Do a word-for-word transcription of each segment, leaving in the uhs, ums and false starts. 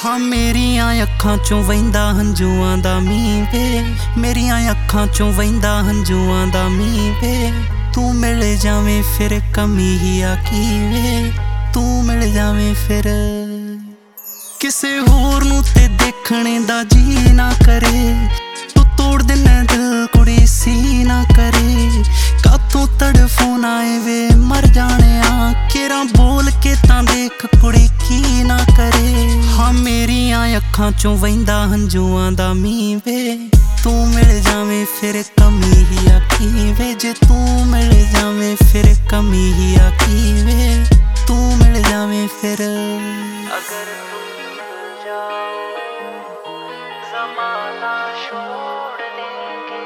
हाँ मेरियां अखां चों वहिंदा हंझूआं दा मीं वे, मेरियां अखां चों वहिंदा हंझूआं दा मीं वे। तू मिल जावें फिर कमी ही आकी वे, तू मिल जावें फिर। किसे होर नूं ते देखणे दा जी ना करे, तू तोड़ देना दिल कुड़ी सी ना करे। कातों तड़फों आए वे मर जाने आ, केरा बोल के तां देख कुड़ी की ना करे। हाँ मेरियां अखां चों वहिंदा हंझूआं दा मीं वे, तू मिल जावें फिर कमी ही आखी वे। जे तू मिल जावें फिर कमी ही आखी वे, तू मिल जावें फिर। अगर तू मिल जाओ ज़माना छोड़ देंगे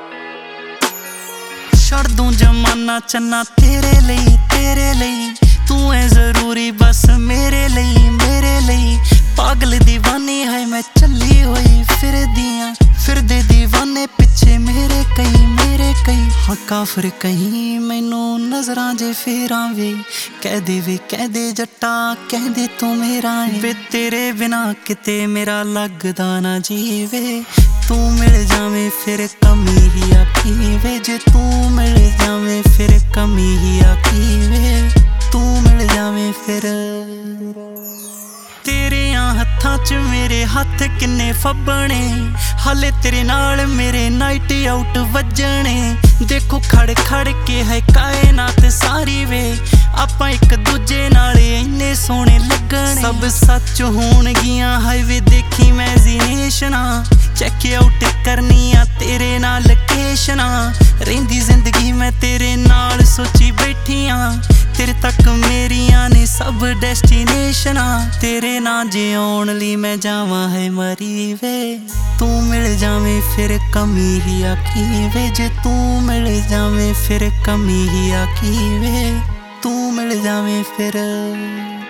हम। छड़ दूं जमाना चन्ना तेरे लई तेरे लई, तू है जरूरी बस मेरे लई मेरे लई। पागल दीवानी है मैं चली हुई फिर दियां, फिर दे दीवाने पिछे मेरे कई मेरे कई। हाँ काफिर कहीं मैनू नजरां जे फेरां वे, कह दे वे कह दे जट्टा कह दे तू मेरा है वे। तेरे बिना किते मेरा लगदा ना जीवे, तू मिल जावें फिर कमी ही आखी वे। जे तू मिल जावें फिर कमी ही आखी वे, तू मिल जावें फिर। तेरियां हत्थां च मेरे हत्थ किन्ने फब्बने, हाले तेरे नाल मेरे नाइट आउट वजने। देखो खड़ खड़ के है कायनात सारी वे, आपां एक दूजे नाल इन्ने सोहणे लगने। सब सच होणगियां हाईवे देखी इमेजिनेशना, चैक आउट करनियां तेरे नाल लोकेशना। रहिंदी जिंदगी मैं तेरे नाल सोची बैठियां, तेरे तक मेरियां ने सब डेस्टिनेशना। तेरे ना जे आउण लई मैं जावां है मरी वे, तू मिल जावें फिर कमी ही आखी वे। जे तू मिल जावें फिर कमी ही आखी वे, तू मिल जावें फिर।